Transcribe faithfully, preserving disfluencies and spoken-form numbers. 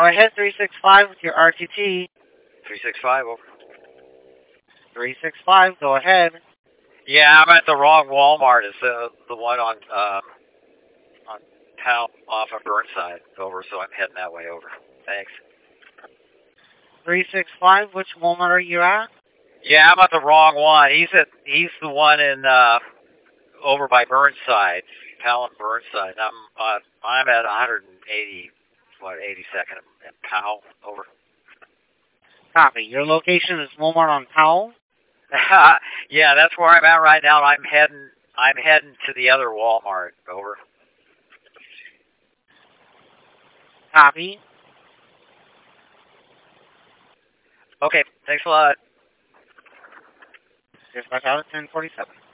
Go ahead, three six five with your R T T. three six five, over. three six five, go ahead. Yeah, I'm at the wrong Walmart. It's the the one on uh, on town off of Burnside, over. So I'm heading that way, over. Thanks. three six five, which Walmart are you at? Yeah, I'm at the wrong one. He's at he's the one in uh, over by Burnside, Powell and Burnside. I'm uh, I'm at one eighty, what eighty-second and Powell, over. Copy. Your location is Walmart on Powell? Yeah, that's where I'm at right now. I'm heading I'm heading to the other Walmart, over. Copy. Okay, thanks a lot. Dispatch out at ten forty-seven.